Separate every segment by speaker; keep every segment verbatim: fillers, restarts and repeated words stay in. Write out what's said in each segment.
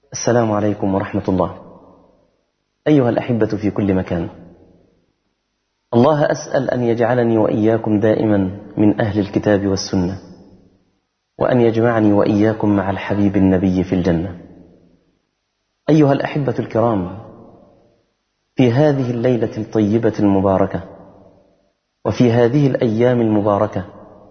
Speaker 1: السلام عليكم ورحمة الله. أيها الأحبة في كل مكان، الله أسأل أن يجعلني وإياكم دائما من أهل الكتاب والسنة، وأن يجمعني وإياكم مع الحبيب النبي في الجنة. أيها الأحبة الكرام، في هذه الليلة الطيبة المباركة وفي هذه الأيام المباركة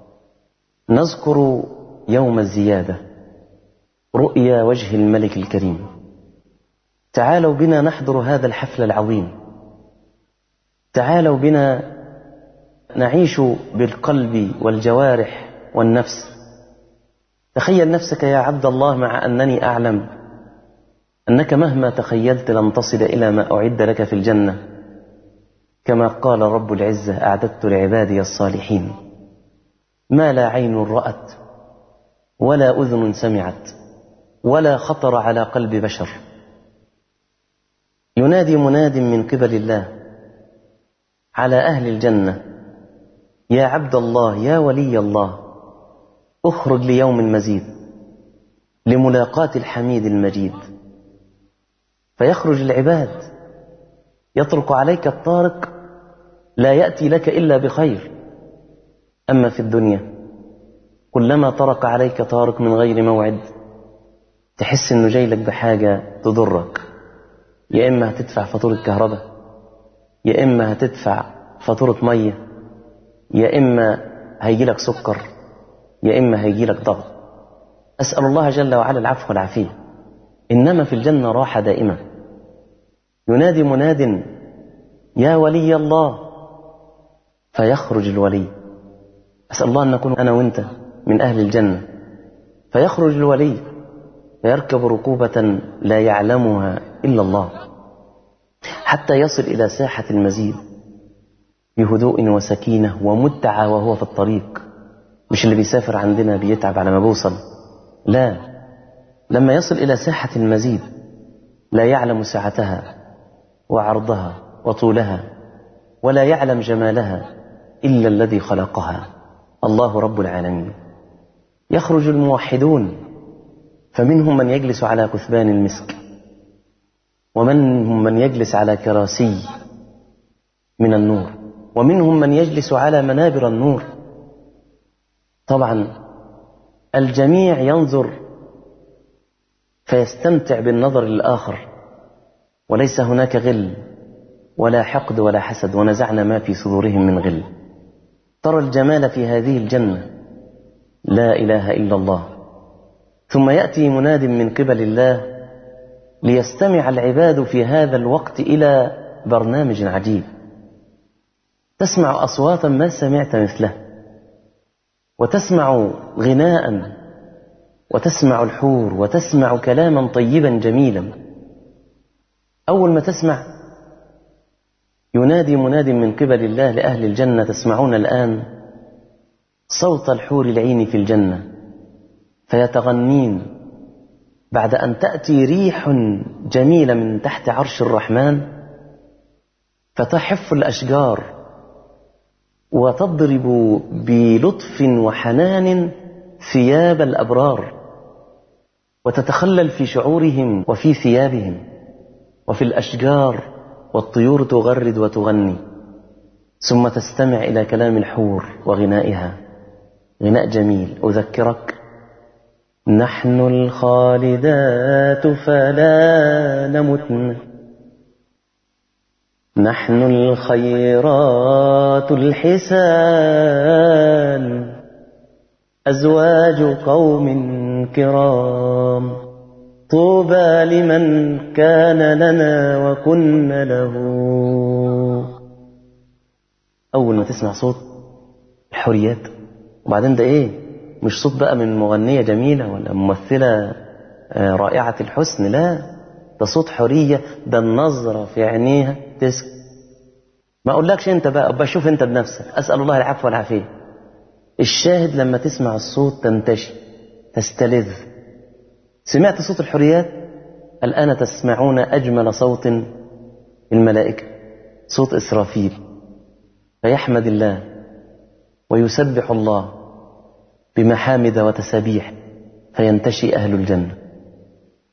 Speaker 1: نذكر يوم الزيادة، رؤيا وجه الملك الكريم. تعالوا بنا نحضر هذا الحفل العظيم، تعالوا بنا نعيش بالقلب والجوارح والنفس. تخيل نفسك يا عبد الله، مع أنني أعلم أنك مهما تخيلت لن تصل إلى ما أعد لك في الجنة، كما قال رب العزة: أعددت لعبادي الصالحين ما لا عين رأت ولا أذن سمعت ولا خطر على قلب بشر. ينادي مناد من قبل الله على أهل الجنة: يا عبد الله، يا ولي الله، اخرج ليوم المزيد لملاقاة الحميد المجيد. فيخرج العباد، يطرق عليك الطارق، لا يأتي لك إلا بخير. أما في الدنيا كلما طرق عليك طارق من غير موعد تحس إنه جاي لك بحاجة تضرك. يا إما هتدفع فاتورة كهرباء، يا إما هتدفع فاتورة مية، يا إما هيجي لك سكر، يا إما هيجي لك ضغط. أسأل الله جل وعلا العفو والعافية. إنما في الجنة راحة دائمة. ينادي مناد: يا ولي الله، فيخرج الولي. أسأل الله أن نكون أنا وإنت من أهل الجنة. فيخرج الولي فيركب ركوبة لا يعلمها إلا الله، حتى يصل إلى ساحة المزيد بهدوء وسكينة ومتعة وهو في الطريق. مش اللي بيسافر عندنا بيتعب على ما بوصل، لا، لما يصل إلى ساحة المزيد لا يعلم سعتها وعرضها وطولها، ولا يعلم جمالها إلا الذي خلقها، الله رب العالمين. يخرج الموحدون، فمنهم من يجلس على كثبان المسك، ومنهم من يجلس على كراسي من النور، ومنهم من يجلس على منابر النور. طبعا الجميع ينظر فيستمتع بالنظر للآخر، وليس هناك غل ولا حقد ولا حسد، ونزعنا ما في صدورهم من غل. ترى الجمال في هذه الجنة، لا إله إلا الله. ثم يأتي مناد من قبل الله ليستمع العباد في هذا الوقت إلى برنامج عجيب. تسمع أصواتا ما سمعت مثله، وتسمع غناء، وتسمع الحور، وتسمع كلاما طيبا جميلا. أول ما تسمع ينادي مناد من قبل الله لأهل الجنة: تسمعون الآن صوت الحور العين في الجنة، فيتغنين بعد أن تأتي ريح جميلة من تحت عرش الرحمن، فتحف الأشجار وتضرب بلطف وحنان ثياب الأبرار، وتتخلل في شعورهم وفي ثيابهم وفي الأشجار، والطيور تغرد وتغني. ثم تستمع إلى كلام الحور وغنائها، غناء جميل. أذكرك: نحن الخالدات فلا نمتن، نحن الخيرات الحسان، أزواج قوم كرام، طوبى لمن كان لنا وكن له. أول ما تسمع صوت الحوريات، وبعدين ده إيه؟ مش صوت بقى من مغنية جميلة ولا ممثلة رائعة الحسن، لا، ده صوت حورية. ده النظرة في عينيها تسك. ما أقولكش أنت بقى، بشوف أنت بنفسك. أسأل الله العفو والعافية. الشاهد لما تسمع الصوت تنتشي، تستلذ. سمعت صوت الحوريات؟ الآن تسمعون أجمل صوت الملائكة، صوت إسرافيل، فيحمد الله ويسبح الله بمحامد وتسابيح، فينتشي أهل الجنة.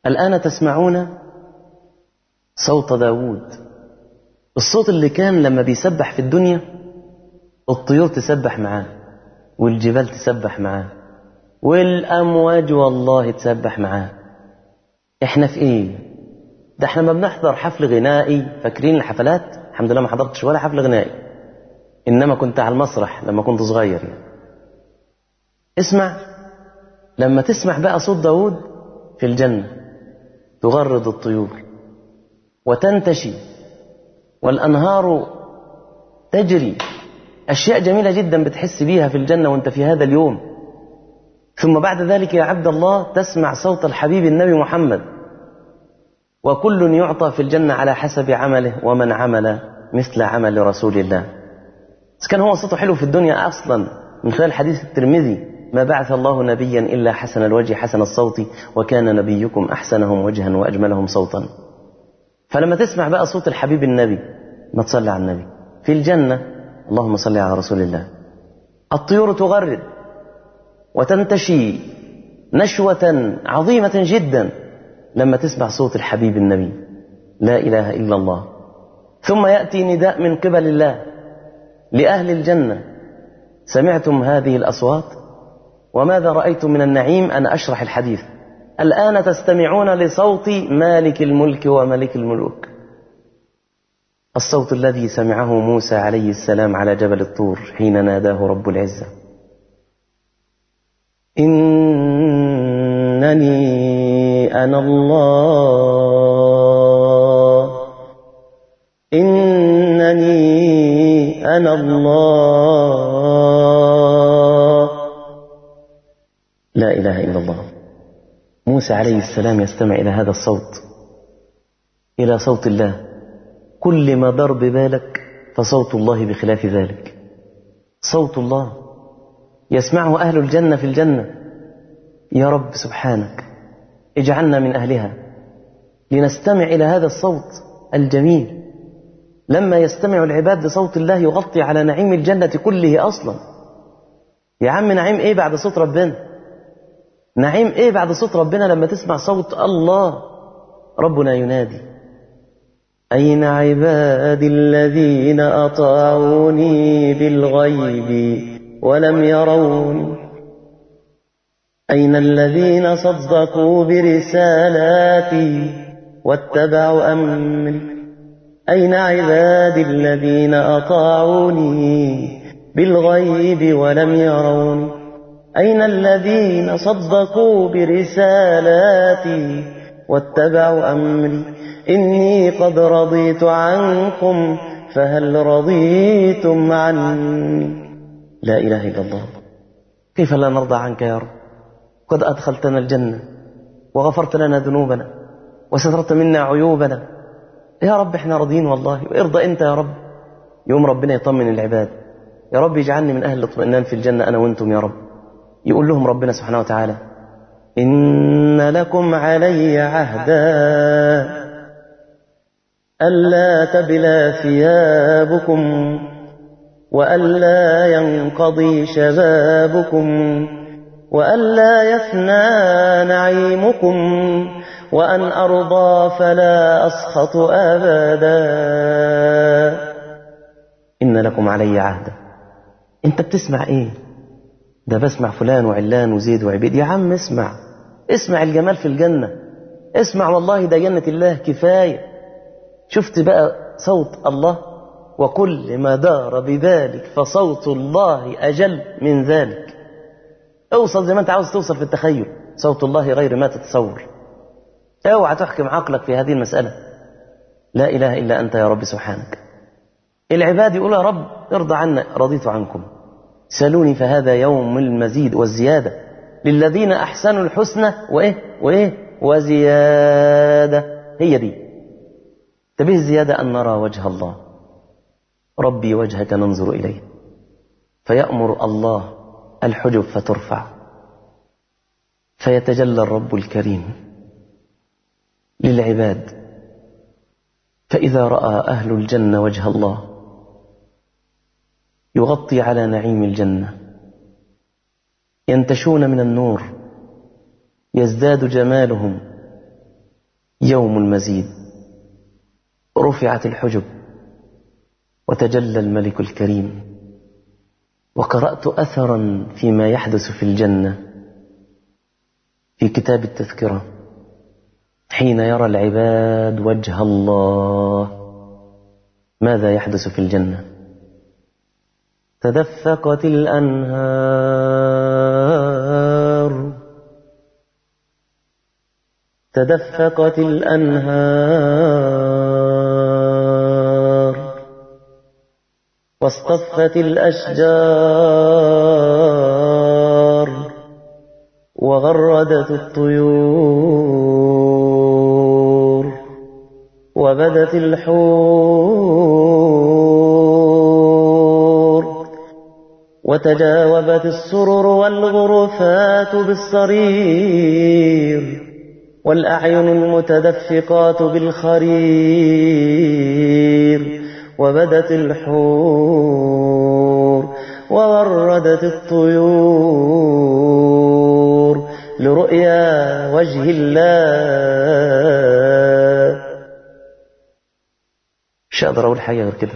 Speaker 1: الآن تسمعون صوت داود، الصوت اللي كان لما بيسبح في الدنيا الطيور تسبح معاه والجبال تسبح معاه والأمواج والله تسبح معاه. احنا في ايه؟ ده احنا ما بنحضر حفل غنائي، فاكرين الحفلات؟ الحمد لله ما حضرتش ولا حفل غنائي، إنما كنت على المسرح لما كنت صغير يعني. اسمع، لما تسمع بقى صوت داود في الجنة تغرد الطيور وتنتشي والأنهار تجري، أشياء جميلة جدا بتحس بيها في الجنة وانت في هذا اليوم. ثم بعد ذلك يا عبد الله تسمع صوت الحبيب النبي محمد، وكل يعطى في الجنة على حسب عمله ومن عمل مثل عمل رسول الله. بس كان هو صوته حلو في الدنيا أصلا من خلال حديث الترمذي: ما بعث الله نبيا إلا حسن الوجه حسن الصوت وكان نبيكم أحسنهم وجها وأجملهم صوتا. فلما تسمع بقى صوت الحبيب النبي، ما تصلي على النبي في الجنة، اللهم صل على رسول الله، الطيور تغرد وتنتشي نشوة عظيمة جدا لما تسمع صوت الحبيب النبي، لا إله إلا الله. ثم يأتي نداء من قبل الله لأهل الجنة: سمعتم هذه الأصوات وماذا رأيتم من النعيم؟ أنا أشرح الحديث. الآن تستمعون لصوت مالك الملك وملك الملوك، الصوت الذي سمعه موسى عليه السلام على جبل الطور حين ناداه رب العزة: إنني أنا الله، إنني أنا الله، لا إله إلا الله. موسى عليه السلام يستمع إلى هذا الصوت، إلى صوت الله. كل ما دار ببالك فصوت الله بخلاف ذلك، صوت الله يسمعه أهل الجنة في الجنة. يا رب سبحانك اجعلنا من أهلها لنستمع إلى هذا الصوت الجميل. لما يستمع العباد لصوت الله يغطي على نعيم الجنة كله أصلا. يا عم نعيم إيه بعد صوت ربنا؟ نعيم إيه بعد صوت ربنا لما تسمع صوت الله؟ ربنا ينادي: أين عبادي الذين أطاعوني بالغيب ولم يروني، أين الذين صدقوا برسالاتي واتبعوا أمري، أين عبادي الذين أطاعوني بالغيب ولم يروني، أين الذين صدقوا برسالاتي واتبعوا أمري، إني قد رضيت عنكم فهل رضيتم عني. لا إله إلا الله. كيف لا نرضى عنك يا رب؟ قد أدخلتنا الجنة وغفرت لنا ذنوبنا وسترت منا عيوبنا. يا رب احنا راضين والله، وارضى انت يا رب. يوم ربنا يطمن العباد: يا رب اجعلني من أهل الاطمئنان في الجنة أنا وانتم يا رب. يقول لهم ربنا سبحانه وتعالى: إن لكم علي عهدا ألا تبلى ثيابكم وألا ينقضي شبابكم وألا يفنى نعيمكم وأن أرضى فلا أسخط أبدا. إن لكم علي عهدا. أنت بتسمع إيه؟ ده بسمع فلان وعلان وزيد وعبيد. يا عم اسمع، اسمع الجمال في الجنة، اسمع والله ده جنة الله كفاية. شفت بقى صوت الله؟ وكل ما دار بذلك فصوت الله أجل من ذلك. اوصل زي ما انت عاوز توصل في التخيل، صوت الله غير ما تتصور. اوعى تحكم عقلك في هذه المسألة. لا إله إلا أنت يا رب سبحانك. العباد يقول: يا رب ارضى عنا، رضيت عنكم. سألوني فهذا يوم المزيد والزيادة للذين أحسنوا الحسنى وإيه وإيه وزيادة. هي دي تبيه الزيادة: أن نرى وجه الله، ربي وجهك ننظر إليه. فيأمر الله الحجب فترفع، فيتجلى الرب الكريم للعباد، فإذا رأى أهل الجنة وجه الله يغطي على نعيم الجنة، ينتشون من النور، يزداد جمالهم يوم المزيد، رفعت الحجب وتجلى الملك الكريم. وقرأت أثرا فيما يحدث في الجنة في كتاب التذكرة حين يرى العباد وجه الله ماذا يحدث في الجنة. تدفقت الأنهار تدفقت الأنهار واصطفت الأشجار وغردت الطيور وبدت الحور وتجاوبت السرر والغرفات بالصرير والأعين المتدفقات بالخرير وبدت الحور ووردت الطيور لرؤيا وجه الله. مش هقدر أقول حاجة غير كده.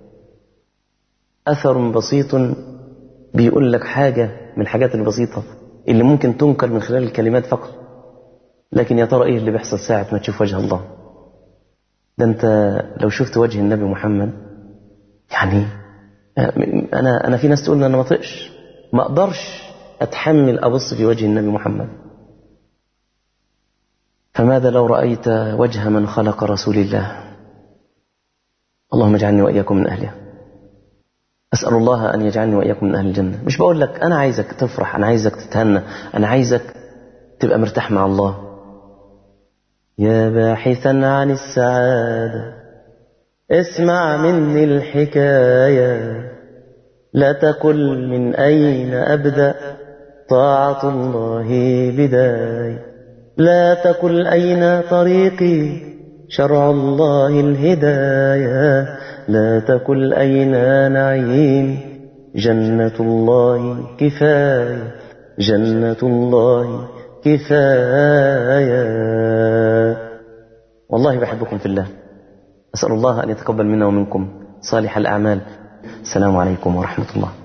Speaker 1: أثر بسيط بيقول لك حاجة من الحاجات البسيطة اللي ممكن تنقل من خلال الكلمات فقط، لكن يا ترى إيه اللي بيحصل ساعة ما تشوف وجه الله؟ ده أنت لو شفت وجه النبي محمد، يعني أنا أنا في ناس تقول أنا ما طقش ما أقدرش أتحمل أبص في وجه النبي محمد. فماذا لو رأيت وجه من خلق رسول الله؟ اللهم اجعلني وإياكم من أهلها. أسأل الله أن يجعلني وإياكم من أهل الجنة. مش بقول لك أنا عايزك تفرح، أنا عايزك تتهنى، أنا عايزك تبقى مرتاح مع الله. يا باحثا عن السعادة اسمع مني الحكاية، لا تقل من أين أبدأ طاعة الله بداية، لا تقل أين طريقي شرع الله الهداية، لا تقل أين نعيم جنة الله كفاية، جنة الله كفاية. والله بحبكم في الله، أسأل الله أن يتقبل منا ومنكم صالح الأعمال. السلام عليكم ورحمة الله.